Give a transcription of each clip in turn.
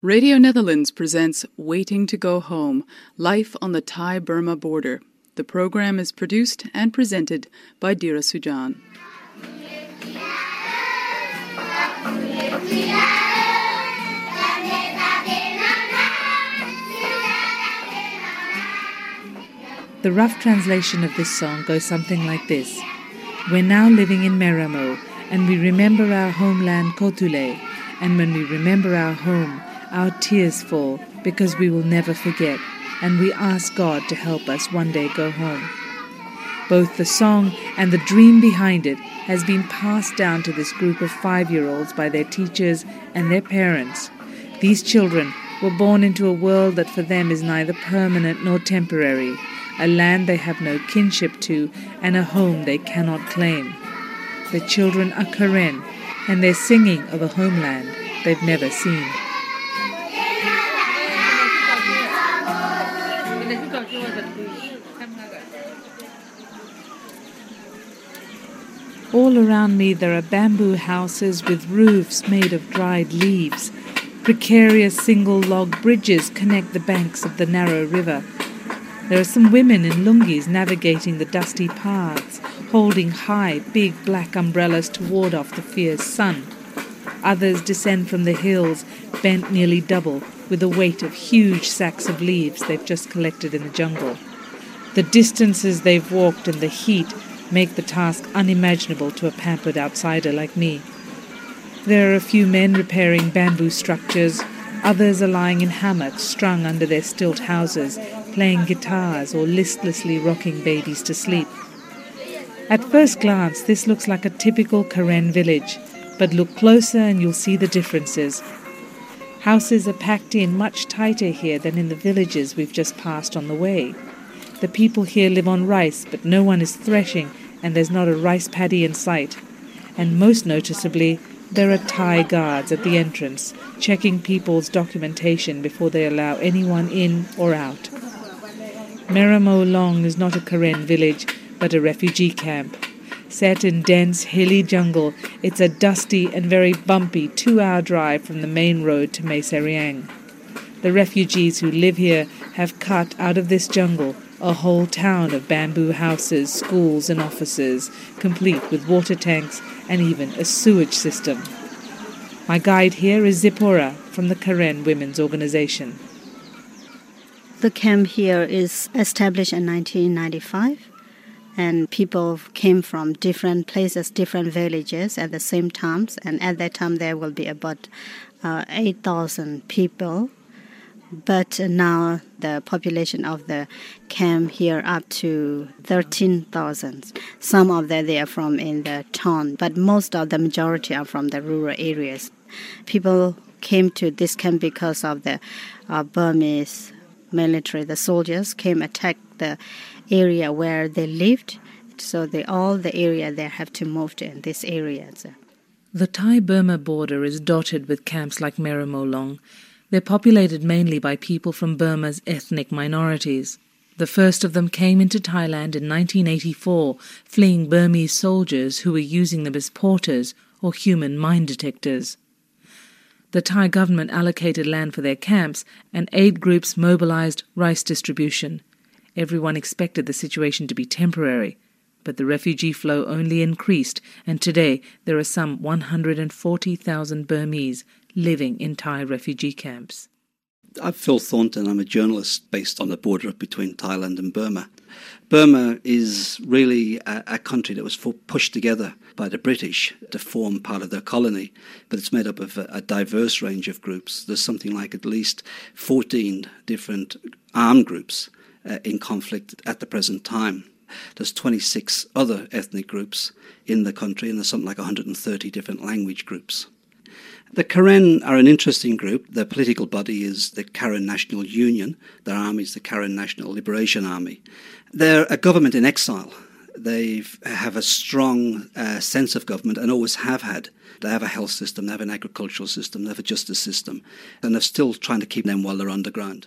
Radio Netherlands presents Waiting to Go Home, Life on the Thai-Burma Border. The program is produced and presented by Dira Sujan. The rough translation of this song goes something like this. We're now living in Meramo, and we remember our homeland Kotule, and when we remember our home, our tears fall because we will never forget, and we ask God to help us one day go home. Both the song and the dream behind it has been passed down to this group of 5-year-olds by their teachers and their parents. These children were born into a world that for them is neither permanent nor temporary, a land they have no kinship to, and a home they cannot claim. The children are Karen, and they're singing of a homeland they've never seen. All around me there are bamboo houses with roofs made of dried leaves. Precarious single-log bridges connect the banks of the narrow river. There are some women in lungis navigating the dusty paths, holding high, big black umbrellas to ward off the fierce sun. Others descend from the hills, bent nearly double, with the weight of huge sacks of leaves they've just collected in the jungle. The distances they've walked and the heat make the task unimaginable to a pampered outsider like me. There are a few men repairing bamboo structures. Others are lying in hammocks strung under their stilt houses, playing guitars or listlessly rocking babies to sleep. At first glance, this looks like a typical Karen village, but look closer and you'll see the differences. Houses are packed in much tighter here than in the villages we've just passed on the way. The people here live on rice, but no one is threshing, and there's not a rice paddy in sight. And most noticeably, there are Thai guards at the entrance, checking people's documentation before they allow anyone in or out. Meramo Long is not a Karen village, but a refugee camp. Set in dense, hilly jungle, it's a dusty and very bumpy 2-hour drive from the main road to Mae Sariang. The refugees who live here have cut out of this jungle a whole town of bamboo houses, schools and offices, complete with water tanks and even a sewage system. My guide here is Zipporah from the Karen Women's Organization. The camp here is established in 1995, and people came from different places, different villages at the same time, and at that time there will be about 8,000 people. But now the population of the camp here up to 13,000. Some of them they are from in the town, but most of the majority are from the rural areas. People came to this camp because of the Burmese military. The soldiers came attack the area where they lived, so all the area they have to move to in this area. The Thai-Burma border is dotted with camps like Meramo Long. They're populated mainly by people from Burma's ethnic minorities. The first of them came into Thailand in 1984, fleeing Burmese soldiers who were using them as porters or human mine detectors. The Thai government allocated land for their camps, and aid groups mobilized rice distribution. Everyone expected the situation to be temporary, but the refugee flow only increased, and today there are some 140,000 Burmese living in Thai refugee camps. I'm Phil Thornton. I'm a journalist based on the border between Thailand and Burma. Burma is really a country that was pushed together by the British to form part of their colony, but it's made up of a diverse range of groups. There's something like at least 14 different armed groups in conflict at the present time. There's 26 other ethnic groups in the country, and there's something like 130 different language groups. The Karen are an interesting group. Their political body is the Karen National Union. Their army is the Karen National Liberation Army. They're a government in exile. They have a strong sense of government and always have had. They have a health system, they have an agricultural system, they have a justice system, and they're still trying to keep them while they're underground.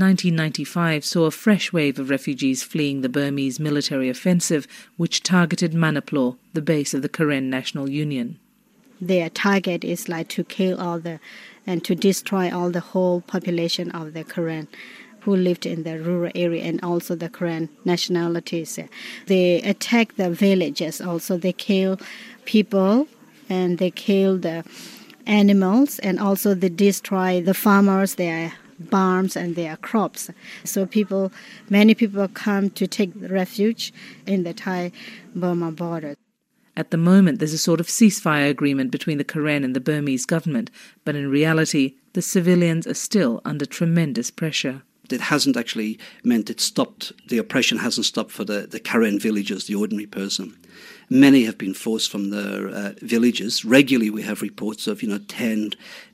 1995 saw a fresh wave of refugees fleeing the Burmese military offensive, which targeted Manipur, the base of the Karen National Union. Their target is like to kill all the and to destroy all the whole population of the Karen who lived in the rural area, and also the Karen nationalities. They attack the villages also. They kill people and they kill the animals, and also they destroy the farmers, their barns and their crops. So many people come to take refuge in the Thai-Burma border. At the moment, there's a sort of ceasefire agreement between the Karen and the Burmese government, but in reality, the civilians are still under tremendous pressure. It hasn't actually meant the oppression hasn't stopped for the Karen villagers, the ordinary person. Many have been forced from their villages. Regularly we have reports of 10,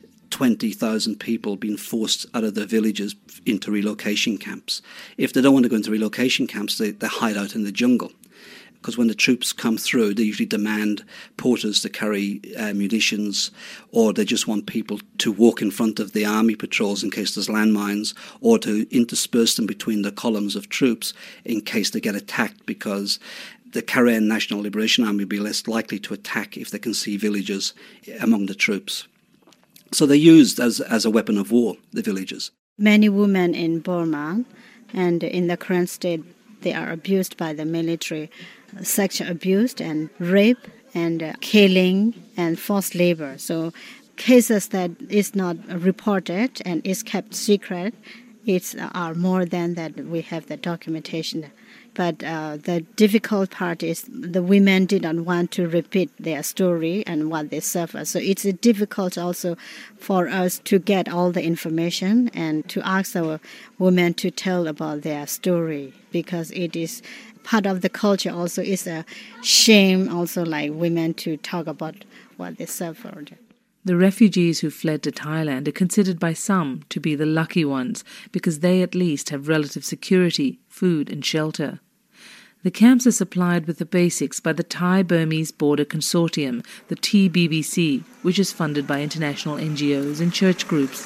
20,000 people being forced out of their villages into relocation camps. If they don't want to go into relocation camps, they hide out in the jungle. Because when the troops come through, they usually demand porters to carry munitions, or they just want people to walk in front of the army patrols in case there's landmines, or to intersperse them between the columns of troops in case they get attacked, because the Karen National Liberation Army will be less likely to attack if they can see villagers among the troops. So they're used as a weapon of war, the villagers. Many women in Burma and in the Karen state, they are abused by the military, sexual abuse and rape and killing and forced labor. So cases that is not reported and is kept secret, are more than that we have the documentation. But the difficult part is the women did not want to repeat their story and what they suffer. So it's difficult also for us to get all the information and to ask our women to tell about their story, because it is part of the culture. Also is a shame also, like women to talk about what they suffered. The refugees who fled to Thailand are considered by some to be the lucky ones because they at least have relative security, food and shelter. The camps are supplied with the basics by the Thai-Burmese Border Consortium, the TBBC, which is funded by international NGOs and church groups.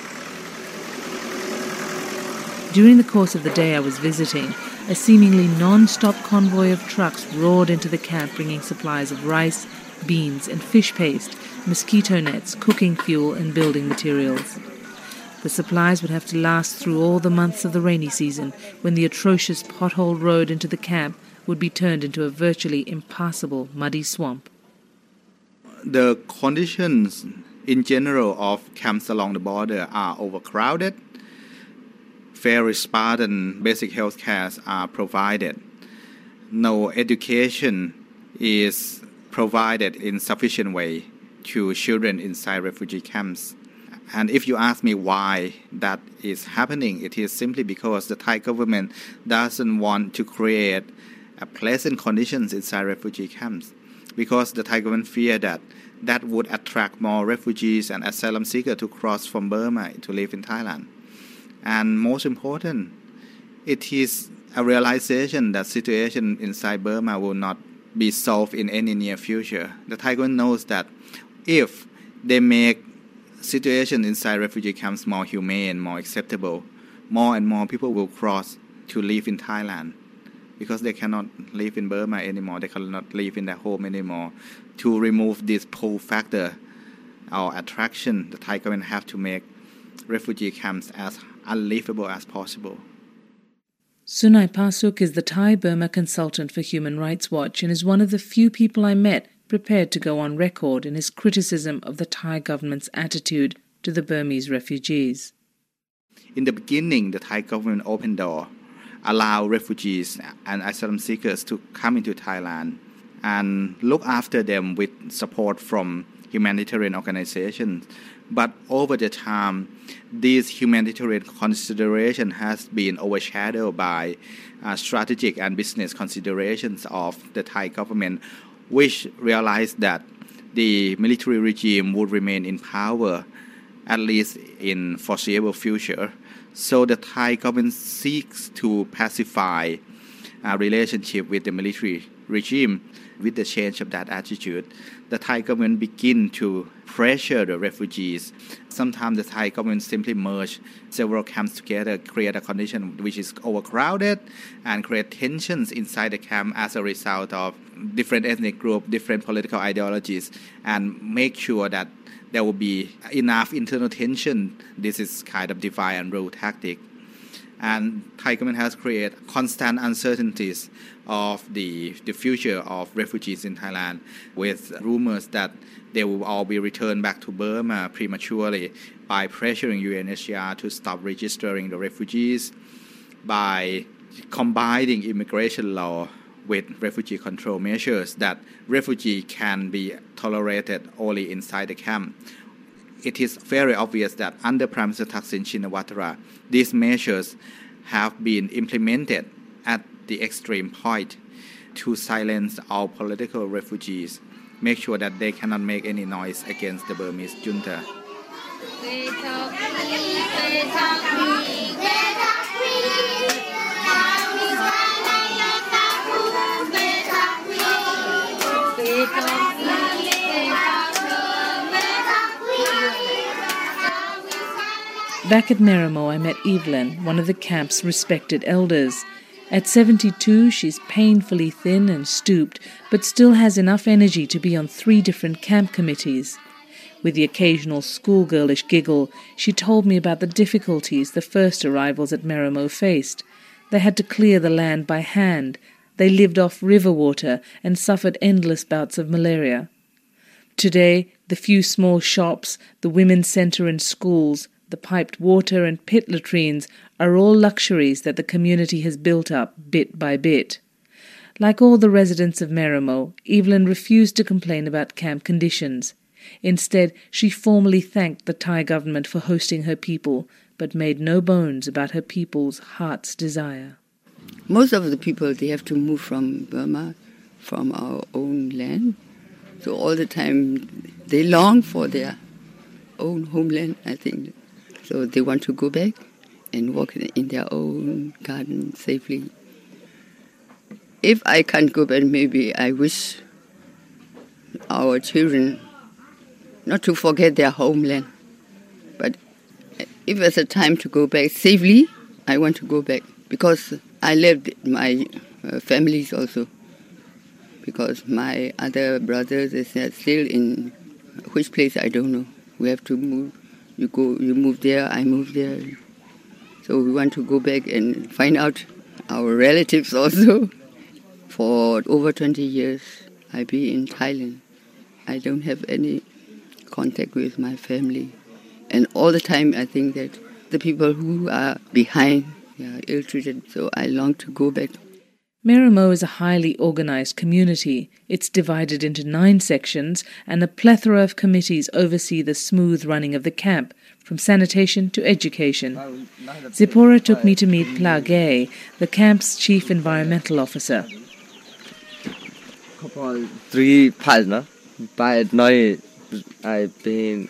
During the course of the day I was visiting, a seemingly non-stop convoy of trucks roared into the camp bringing supplies of rice, beans and fish paste, mosquito nets, cooking fuel and building materials. The supplies would have to last through all the months of the rainy season, when the atrocious potholed road into the camp would be turned into a virtually impassable muddy swamp. The conditions in general of camps along the border are overcrowded. Very spartan basic health care are provided. No education is provided in sufficient way to children inside refugee camps. And if you ask me why that is happening, it is simply because the Thai government doesn't want to create a pleasant conditions inside refugee camps, because the Thai government fear that would attract more refugees and asylum seekers to cross from Burma to live in Thailand. And most important, it is a realization that situation inside Burma will not be solved in any near future. The Thai government knows that if they make situation inside refugee camps more humane, more acceptable, more and more people will cross to live in Thailand, because they cannot live in Burma anymore. They cannot live in their home anymore. To remove this pull factor or attraction, the Thai government have to make refugee camps as unlivable as possible. Sunai Pasuk is the Thai-Burma consultant for Human Rights Watch and is one of the few people I met prepared to go on record in his criticism of the Thai government's attitude to the Burmese refugees. In the beginning, the Thai government opened door, allowed refugees and asylum seekers to come into Thailand and look after them with support from humanitarian organizations. But over the time, this humanitarian consideration has been overshadowed by strategic and business considerations of the Thai government, which realized that the military regime would remain in power, at least in foreseeable future. So the Thai government seeks to pacify a relationship with the military regime. With the change of that attitude, the Thai government begin to pressure the refugees. Sometimes the Thai government simply merge several camps together, create a condition which is overcrowded and create tensions inside the camp as a result of different ethnic groups, different political ideologies, and make sure that there will be enough internal tension. This is kind of divide and rule tactic. And Thai government has created constant uncertainties of the future of refugees in Thailand, with rumors that they will all be returned back to Burma prematurely by pressuring UNHCR to stop registering the refugees, by combining immigration law with refugee control measures, that refugee can be tolerated only inside the camp. It is very obvious that under Prime Minister Thaksin Shinawatra, these measures have been implemented at the extreme point to silence all political refugees, make sure that they cannot make any noise against the Burmese junta. Back at Merimo, I met Evelyn, one of the camp's respected elders. At 72, she's painfully thin and stooped, but still has enough energy to be on 3 different camp committees. With the occasional schoolgirlish giggle, she told me about the difficulties the first arrivals at Merimo faced. They had to clear the land by hand. They lived off river water and suffered endless bouts of malaria. Today, the few small shops, the women's centre and schools, the piped water and pit latrines are all luxuries that the community has built up bit by bit. Like all the residents of Merimo, Evelyn refused to complain about camp conditions. Instead, she formally thanked the Thai government for hosting her people, but made no bones about her people's heart's desire. Most of the people, they have to move from Burma, from our own land. So all the time, they long for their own homeland, I think. So they want to go back and walk in their own garden safely. If I can't go back, maybe I wish our children not to forget their homeland. But if there's a time to go back safely, I want to go back. Because I left my families also. Because my other brothers is still in which place I don't know. We have to move. You move there, I move there. So we want to go back and find out our relatives also. For over 20 years, I've been in Thailand. I don't have any contact with my family. And all the time I think that the people who are behind are ill-treated. So I long to go back. Merimo is a highly organised community. It's divided into 9 sections, and a plethora of committees oversee the smooth running of the camp, from sanitation to education. Zipporah took me to meet Plagay, the camp's chief environmental officer. 3 partners, but now I've been...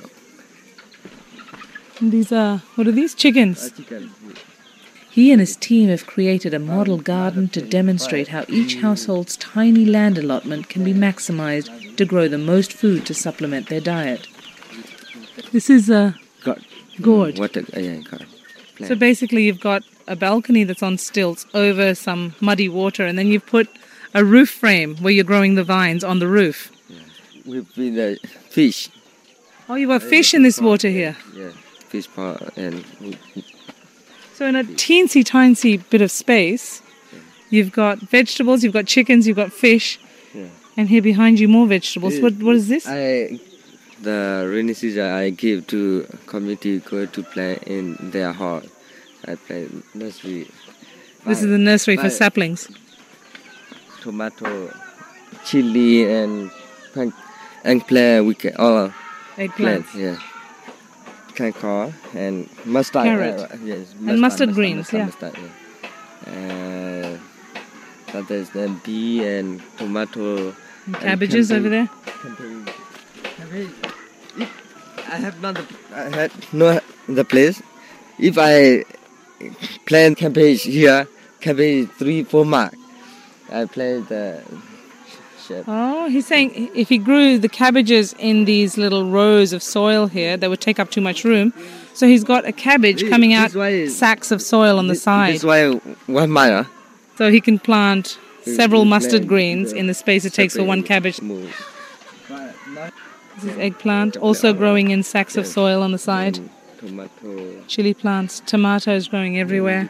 These are, what are these? Chickens? He and his team have created a model garden to demonstrate how each household's tiny land allotment can be maximised to grow the most food to supplement their diet. This is a gourd. So basically you've got a balcony that's on stilts over some muddy water, and then you've put a roof frame where you're growing the vines on the roof. Yeah. We've been fish. Oh, you've got fish in this water here? Yeah, fish pond and... So in a teensy-tiny bit of space, you've got vegetables, you've got chickens, you've got fish, and here behind you more vegetables. What is this? The rainy season I give to community go to plant in their hall. I plant nursery. This is the nursery for saplings. Tomato, chili, and plant we can all eggplant. Yeah. Cancor and mustard. Carrot. Yes, and mustard greens, mustard, yeah. But there's then pea and tomato. And cabbages over there? Cabbage. I have not the place. If I plant cabbage here, cabbage 3-4 mark. I plant the shape. Oh, he's saying if he grew the cabbages in these little rows of soil here, they would take up too much room. So he's got a cabbage coming out, sacks of soil on the side. This why 1 mile. So he can plant several mustard greens in the space it takes for one cabbage. This is eggplant, also growing in sacks of soil on the side. Tomato. Chili plants, tomatoes growing everywhere.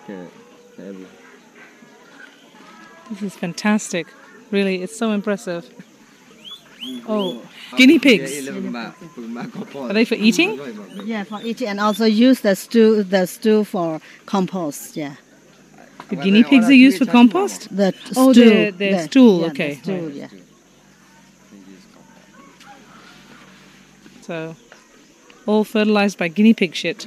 This is fantastic. Really, it's so impressive. Oh, guinea pigs. Are they for eating? Yeah, for eating, and also use the stew for compost. Yeah. The guinea pigs are used for compost? The Oh, stew. their stool, yeah, okay. The stew, Right. yeah. So, all fertilized by guinea pig shit.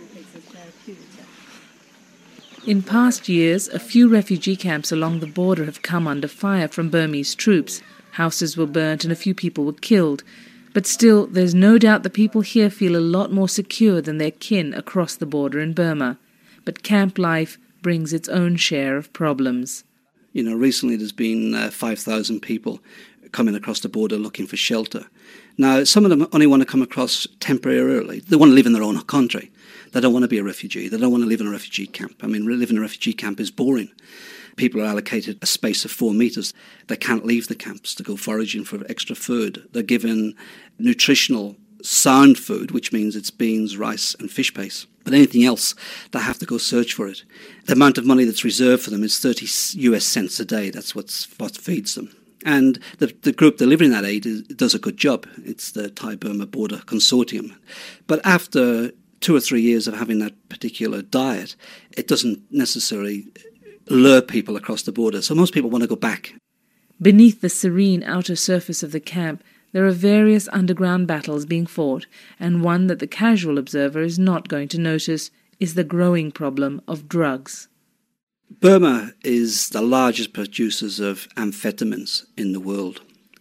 In past years, a few refugee camps along the border have come under fire from Burmese troops. Houses were burnt and a few people were killed. But still, there's no doubt the people here feel a lot more secure than their kin across the border in Burma. But camp life brings its own share of problems. You know, recently there's been 5,000 people coming across the border looking for shelter. Now, some of them only want to come across temporarily. They want to live in their own country. They don't want to be a refugee. They don't want to live in a refugee camp. I mean, living in a refugee camp is boring. People are allocated a space of 4 metres. They can't leave the camps to go foraging for extra food. They're given nutritional, sound food, which means it's beans, rice and fish paste. But anything else, they have to go search for it. The amount of money that's reserved for them is 30 US cents a day. That's what feeds them. And the group delivering that aid does a good job. It's the Thai-Burma Border Consortium. But after 2 or 3 years of having that particular diet, it doesn't necessarily lure people across the border. So most people want to go back. Beneath the serene outer surface of the camp, there are various underground battles being fought, and one that the casual observer is not going to notice is the growing problem of drugs. Burma is the largest producers of amphetamines in the world.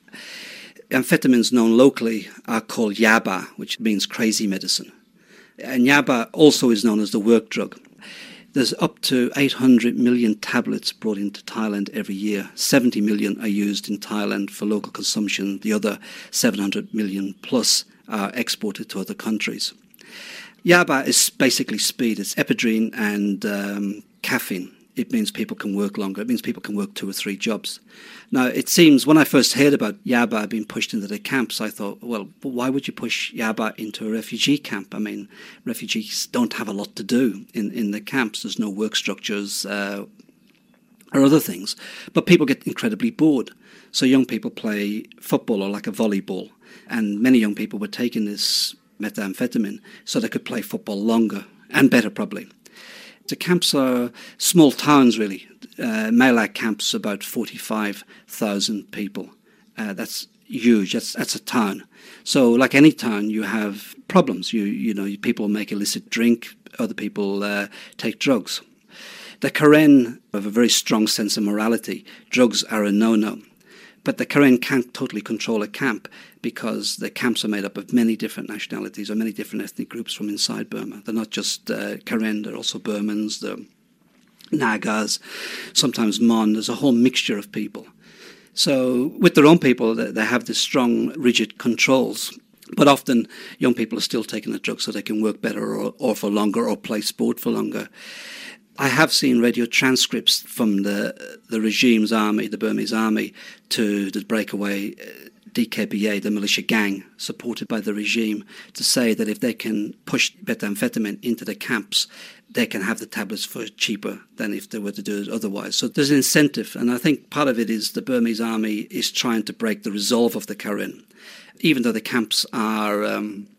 Amphetamines known locally are called yaba, which means crazy medicine. And yaba also is known as the work drug. There's up to 800 million tablets brought into Thailand every year. 70 million are used in Thailand for local consumption. The other 700 million plus are exported to other countries. Yaba is basically speed. It's ephedrine and caffeine. It means people can work longer. It means people can work 2 or 3 jobs. Now, it seems when I first heard about Yaba being pushed into the camps, I thought, well, but why would you push Yaba into a refugee camp? I mean, refugees don't have a lot to do in the camps. There's no work structures or other things. But people get incredibly bored. So young people play football or like a volleyball. And many young people were taking this methamphetamine so they could play football longer and better probably. The camps are small towns, really. Malak camp's about 45,000 people. That's huge. That's a town. So, like any town, you have problems. You know, people make illicit drink. Other people take drugs. The Karen have a very strong sense of morality. Drugs are a no-no. But the Karen can't totally control a camp because the camps are made up of many different nationalities or many different ethnic groups from inside Burma. They're not just Karen, they're also Burmans, the Nagas, sometimes Mon. There's a whole mixture of people. So with their own people, they have this strong, rigid controls. But often young people are still taking the drugs so they can work better or for longer or play sport for longer. I have seen radio transcripts from the regime's army, the Burmese army, to the breakaway DKBA, the militia gang, supported by the regime, to say that if they can push methamphetamine into the camps, they can have the tablets for cheaper than if they were to do it otherwise. So there's an incentive, and I think part of it is the Burmese army is trying to break the resolve of the Karen. Even though the camps are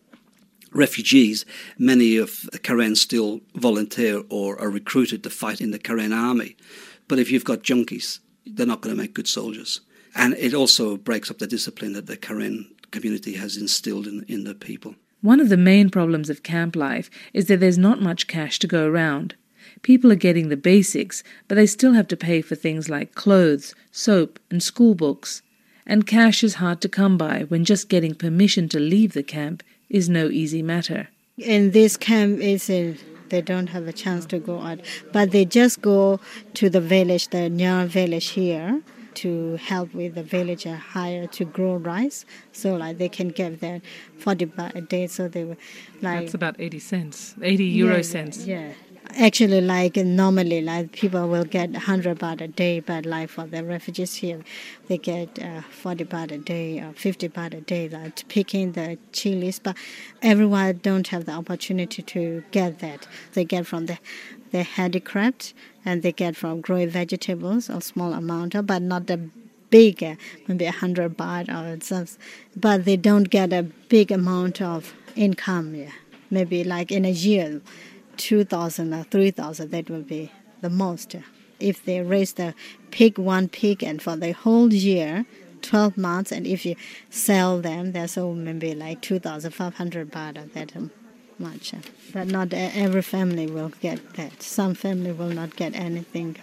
refugees, many of the Karen still volunteer or are recruited to fight in the Karen army. But if you've got junkies, they're not going to make good soldiers. And it also breaks up the discipline that the Karen community has instilled in the people. One of the main problems of camp life is that there's not much cash to go around. People are getting the basics, but they still have to pay for things like clothes, soap, and school books. And cash is hard to come by when just getting permission to leave the camp is no easy matter. In this camp, they don't have a chance to go out, but they just go to the village, the Nyar village here, to help with the villager hire to grow rice. So like they can get there 40 baht a day. So they were like... That's about 80 cents, 80 euro cents. Yeah. Actually, like normally, like people will get 100 baht a day, but like for the refugees here, they get 40 baht a day or 50 baht a day, like picking the chilies. But everyone don't have the opportunity to get that. They get from the handicraft, and they get from growing vegetables a small amount, but not the big, maybe 100 baht or something. But they don't get a big amount of income. Yeah, maybe like in a year. 2,000 or 3,000, that will be the most. If they raise one pig, and for the whole year, 12 months, and if you sell them, there's maybe like 2,500 baht or that much. But not every family will get that. Some family will not get anything.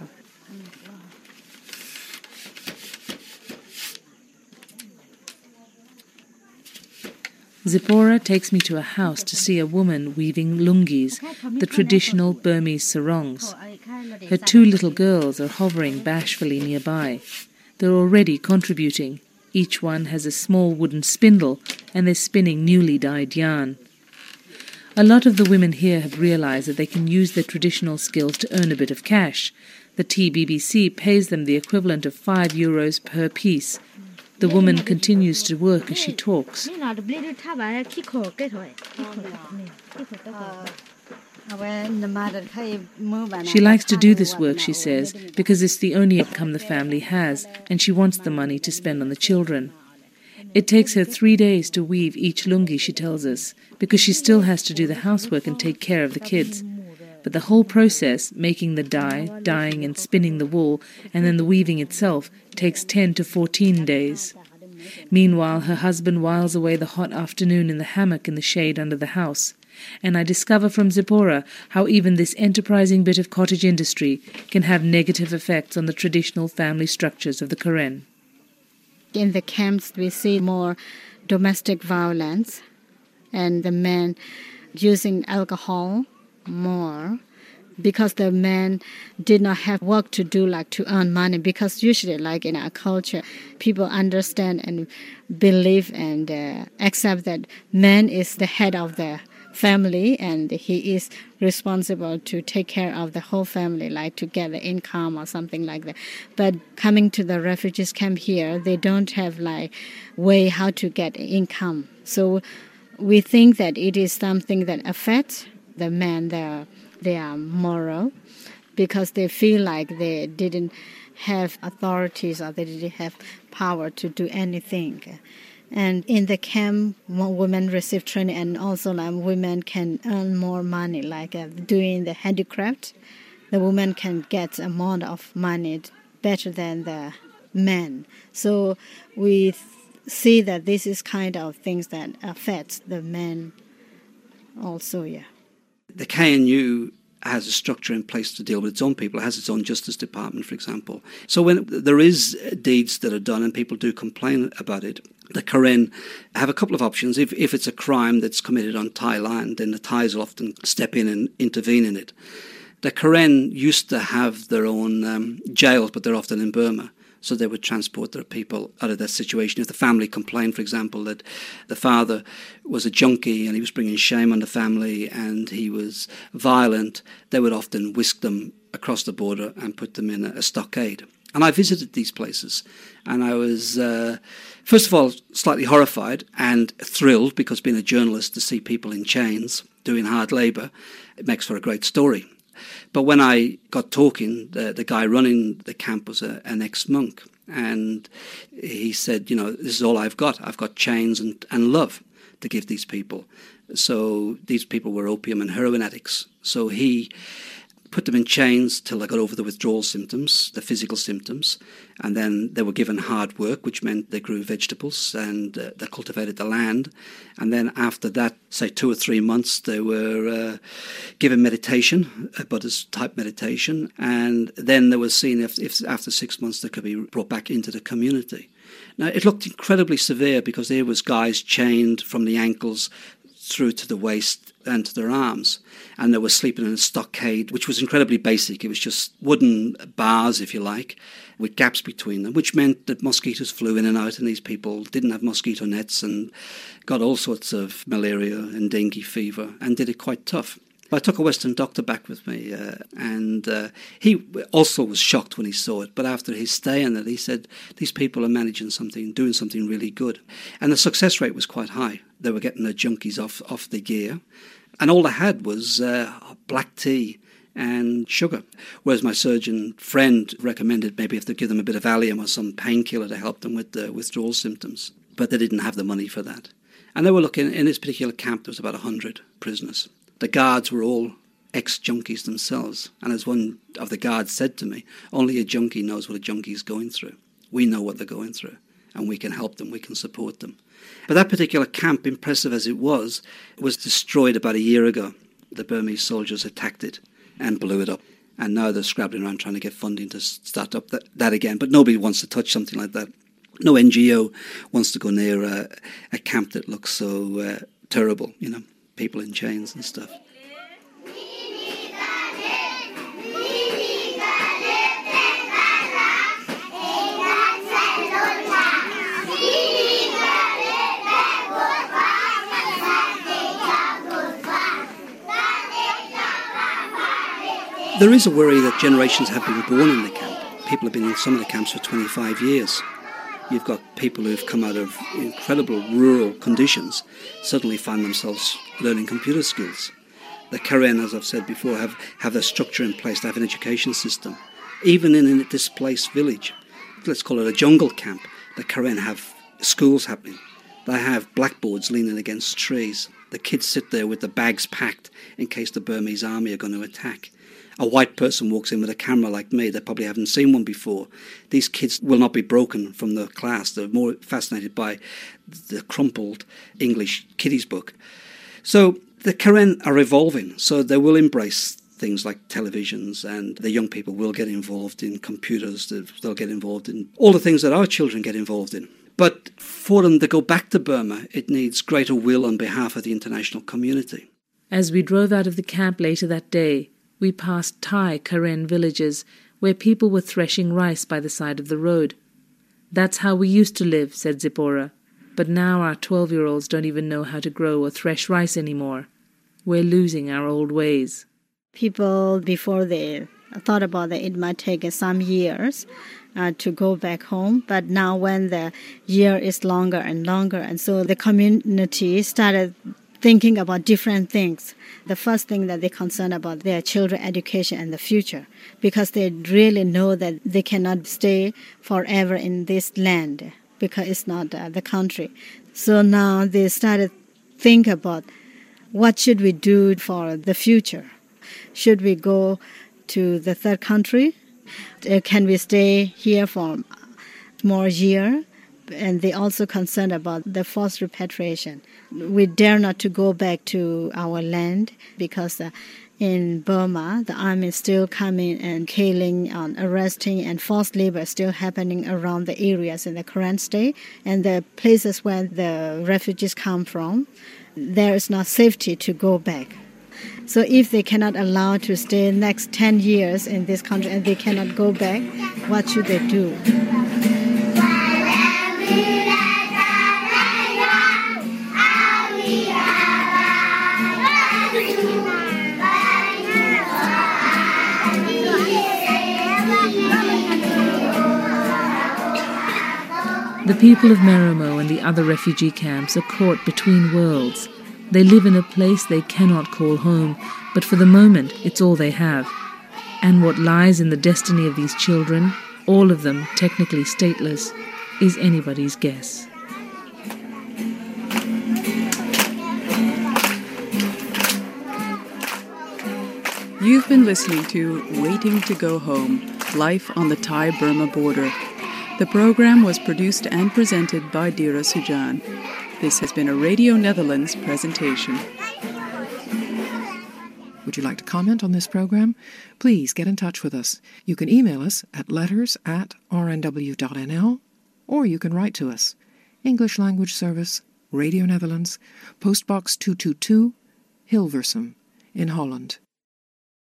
Zipporah takes me to a house to see a woman weaving lungis, the traditional Burmese sarongs. Her 2 little girls are hovering bashfully nearby. They're already contributing. Each one has a small wooden spindle, and they're spinning newly dyed yarn. A lot of the women here have realized that they can use their traditional skills to earn a bit of cash. The TBBC pays them the equivalent of €5 per piece. The woman continues to work as she talks. She likes to do this work, she says, because it's the only income the family has, and she wants the money to spend on the children. It takes her 3 days to weave each lungi, she tells us, because she still has to do the housework and take care of the kids. But the whole process, making the dye, dyeing and spinning the wool, and then the weaving itself, takes 10 to 14 days. Meanwhile, her husband whiles away the hot afternoon in the hammock in the shade under the house. And I discover from Zipporah how even this enterprising bit of cottage industry can have negative effects on the traditional family structures of the Karen. In the camps, we see more domestic violence, and the men using alcohol more, because the men did not have work to do, like to earn money, because usually like in our culture, people understand and believe and accept that man is the head of the family and he is responsible to take care of the whole family, like to get the income or something like that. But coming to the refugees camp here, they don't have like way how to get income. So we think that it is something that affects the men, their moral, because they feel like they didn't have authorities or they didn't have power to do anything. And in the camp, women receive training, and also like women can earn more money, like doing the handicraft. The woman can get a amount of money better than the men. So we see that this is kind of things that affects the men also, yeah. The KNU has a structure in place to deal with its own people. It has its own justice department, for example. So when there is deeds that are done and people do complain about it, the Karen have a couple of options. If it's a crime that's committed on Thai land, then the Thais will often step in and intervene in it. The Karen used to have their own jails, but they're often in Burma. So they would transport their people out of that situation. If the family complained, for example, that the father was a junkie and he was bringing shame on the family and he was violent, they would often whisk them across the border and put them in a stockade. And I visited these places, and I was, first of all, slightly horrified and thrilled, because being a journalist, to see people in chains doing hard labour, it makes for a great story. But when I got talking, the guy running the camp was an ex-monk, and he said, you know, this is all I've got. I've got chains and love to give these people. So these people were opium and heroin addicts. So he put them in chains till they got over the withdrawal symptoms, the physical symptoms, and then they were given hard work, which meant they grew vegetables and they cultivated the land. And then after that, say 2 or 3 months, they were given meditation, a Buddhist-type meditation, and then they were seen if after 6 months they could be brought back into the community. Now, it looked incredibly severe, because there was guys chained from the ankles through to the waist and to their arms, and they were sleeping in a stockade, which was incredibly basic. It was just wooden bars, if you like, with gaps between them, which meant that mosquitoes flew in and out, and these people didn't have mosquito nets and got all sorts of malaria and dengue fever and did it quite tough. I took a Western doctor back with me, and he also was shocked when he saw it. But after his stay in it, he said, these people are managing something, doing something really good. And the success rate was quite high. They were getting the junkies off the gear. And all they had was black tea and sugar. Whereas my surgeon friend recommended maybe if they give them a bit of Valium or some painkiller to help them with the withdrawal symptoms. But they didn't have the money for that. And they were looking, in this particular camp, there was about 100 prisoners. The guards were all ex-junkies themselves. And as one of the guards said to me, only a junkie knows what a junkie is going through. We know what they're going through, and we can help them, we can support them. But that particular camp, impressive as it was destroyed about a year ago. The Burmese soldiers attacked it and blew it up. And now they're scrabbling around trying to get funding to start up that again. But nobody wants to touch something like that. No NGO wants to go near a camp that looks so terrible, you know, people in chains and stuff. There is a worry that generations have been born in the camp. People have been in some of the camps for 25 years. You've got people who've come out of incredible rural conditions, suddenly find themselves learning computer skills. The Karen, as I've said before, have a structure in place to have an education system. Even in a displaced village, let's call it a jungle camp, the Karen have schools happening. They have blackboards leaning against trees. The kids sit there with the bags packed in case the Burmese army are going to attack. A white person walks in with a camera like me, they probably haven't seen one before. These kids will not be broken from the class. They're more fascinated by the crumpled English kiddies book. So the Karen are evolving, so they will embrace things like televisions, and the young people will get involved in computers. They'll get involved in all the things that our children get involved in. But for them to go back to Burma, it needs greater will on behalf of the international community. As we drove out of the camp later that day, we passed Thai Karen villages where people were threshing rice by the side of the road. That's how we used to live, said Zipporah. But now our 12-year-olds don't even know how to grow or thresh rice anymore. We're losing our old ways. People, before they thought about that, it might take some years to go back home. But now when the year is longer and longer, and so the community started thinking about different things. The first thing that they're concerned about their children's education and the future, because they really know that they cannot stay forever in this land because it's not the country. So now they started think about what should we do for the future. Should we go to the third country? Can we stay here for more year? And they also concerned about the forced repatriation. We dare not to go back to our land because in Burma, the army is still coming and killing, arresting, and forced labor is still happening around the areas in the current state. And the places where the refugees come from, there is not safety to go back. So if they cannot allow to stay next 10 years in this country and they cannot go back, what should they do? The people of Merimo and the other refugee camps are caught between worlds. They live in a place they cannot call home, but for the moment it's all they have. And what lies in the destiny of these children, all of them technically stateless, is anybody's guess. You've been listening to Waiting to Go Home, Life on the Thai-Burma Border. The program was produced and presented by Dira Sujan. This has been a Radio Netherlands presentation. Would you like to comment on this program? Please get in touch with us. You can email us at letters@rnw.nl, or you can write to us. English Language Service, Radio Netherlands, Postbox 222, Hilversum, in Holland.